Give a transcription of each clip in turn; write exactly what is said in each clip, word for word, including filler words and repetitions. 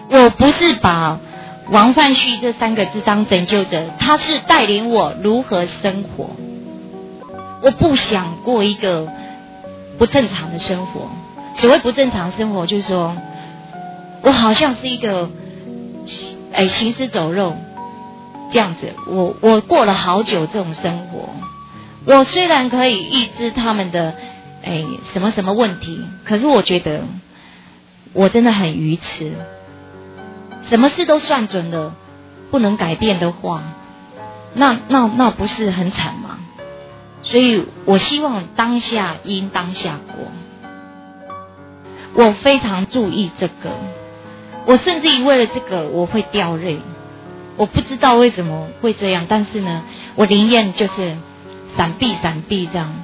我不是把王范旭这三个字当拯救者，他是带领我如何生活。我不想过一个不正常的生活。所谓不正常生活，就是说我好像是一个哎行尸走肉这样子。我我过了好久这种生活。我虽然可以预知他们的哎什么什么问题，可是我觉得我真的很愚痴。什么事都算准了，不能改变的话，那那那不是很惨吗？所以我希望当下因当下过。我非常注意这个，我甚至于为了这个我会掉泪。我不知道为什么会这样，但是呢，我宁愿就是闪避闪避这样。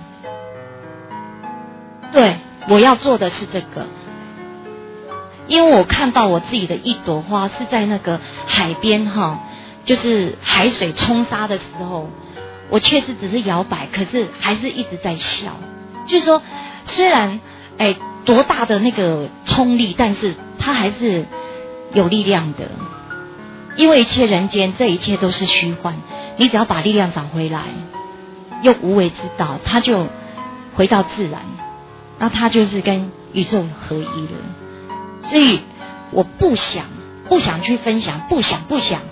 对，我要做的是这个。因为我看到我自己的一朵花是在那个海边哈，就是海水冲沙的时候，我确实只是摇摆，可是还是一直在笑。就是说，虽然哎多大的那个冲力，但是它还是有力量的。因为一切人间，这一切都是虚幻，你只要把力量找回来，用无为之道，它就回到自然，那它就是跟宇宙合一了。所以我不想不想去分享，不想不想。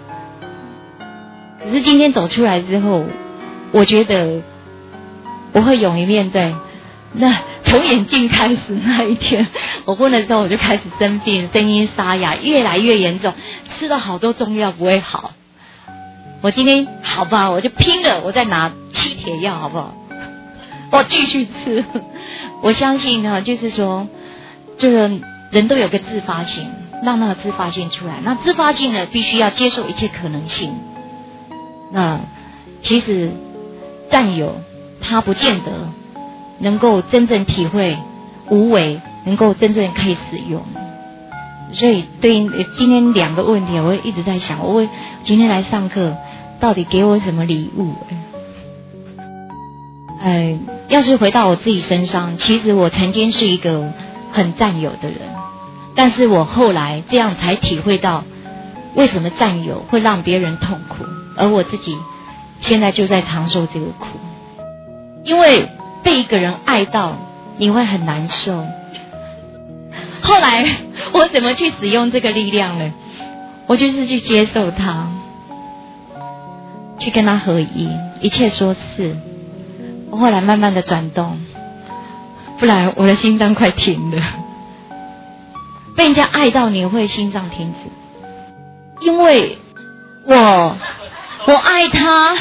可是今天走出来之后，我觉得我会勇于面对。那从眼镜开始那一天，我昏了之后我就开始生病，声音沙哑，越来越严重，吃了好多中药不会好。我今天好吧，我就拼了，我再拿七铁药好不好？我继续吃。我相信呢，就是说这个人都有个自发性，让那个自发性出来。那自发性呢，必须要接受一切可能性。那其实占有他不见得能够真正体会无为，能够真正可以使用。所以对应今天两个问题，我会一直在想，我会今天来上课到底给我什么礼物？哎，要是回到我自己身上，其实我曾经是一个很占有的人，但是我后来这样才体会到为什么占有会让别人痛苦，而我自己现在就在承受这个苦。因为被一个人爱到你会很难受。后来我怎么去使用这个力量呢？我就是去接受他，去跟他合一，一切说是。我后来慢慢的转动，不然我的心脏快停了。被人家爱到你会心脏停止，因为我我爱他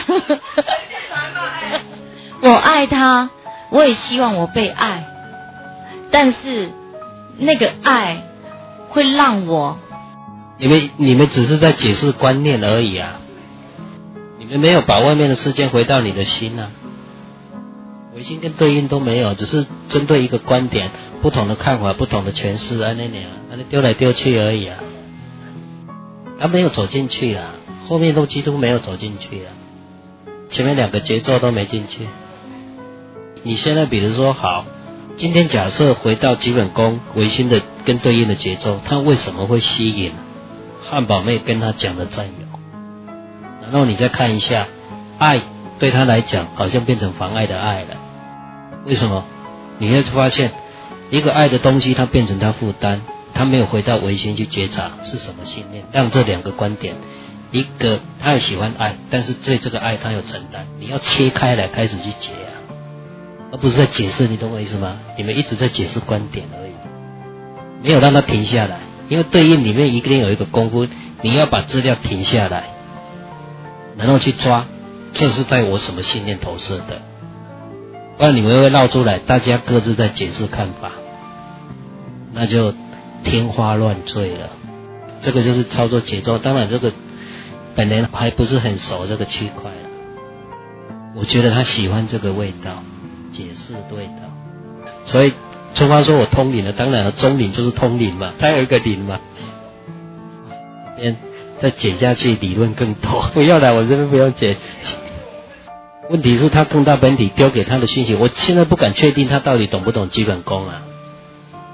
我爱他，我也希望我被爱，但是那个爱会让我， 你们你们只是在解释观念而已啊，你们没有把外面的世界回到你的心啊。唯心跟对应都没有，只是针对一个观点不同的看法，不同的诠释，按那样按那丢来丢去而已啊。他没有走进去啊，后面都几乎没有走进去啊，前面两个节奏都没进去。你现在比如说好，今天假设回到基本功唯心的跟对应的节奏，它为什么会吸引汉堡妹跟他讲的占有？然后你再看一下，爱对他来讲好像变成妨碍的爱了。为什么？你会发现一个爱的东西它变成他负担，他没有回到唯心去觉察是什么信念，让这两个观点，一个他也喜欢爱，但是对这个爱他有承担，你要切开来开始去解啊，而不是在解释，你懂我意思吗？你们一直在解释观点而已，没有让它停下来。因为对应里面一定有一个功夫，你要把资料停下来，然后去抓这是在我什么信念投射的，不然你们会绕出来，大家各自在解释看法，那就天花乱坠了。这个就是操作节奏，当然这个本人还不是很熟这个区块了，我觉得他喜欢这个味道，解释味道。所以春花说我通灵了，当然了，中灵就是通灵嘛，他有一个灵嘛。这边再剪下去理论更多，不要来我这边不用剪。问题是他更大本体丢给他的讯息，我现在不敢确定他到底懂不懂基本功啊。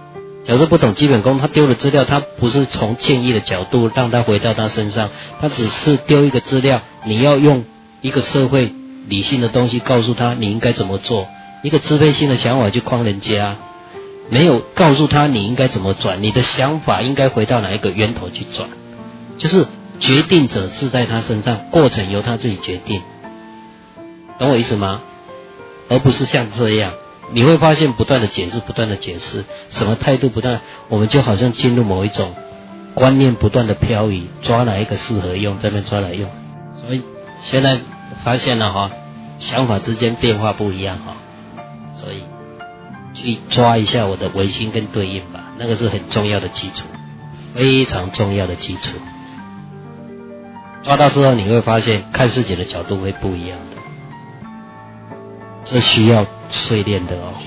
假设不懂基本功，他丢的资料，他不是从建议的角度让他回到他身上，他只是丢一个资料，你要用一个社会理性的东西告诉他你应该怎么做，一个支配性的想法去诓人家，没有告诉他你应该怎么转，你的想法应该回到哪一个源头去转，就是决定者是在他身上，过程由他自己决定，懂我意思吗？而不是像这样，你会发现不断的解释，不断的解释，什么态度不断，我们就好像进入某一种观念不断的漂移，抓哪一个适合用，这边抓来用。所以现在发现了哈，想法之间变化不一样哈，所以去抓一下我的唯心跟对应吧，那个是很重要的基础，非常重要的基础。抓到之后，你会发现看事情的角度会不一样的，这需要淬炼的哦。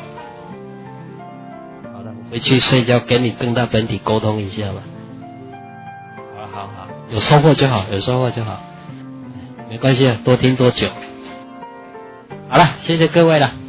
好了，我回去睡觉，跟你更大本体沟通一下吧。好好好，有收获就好，有收获就好，没关系啊，多听多久。好了，谢谢各位了。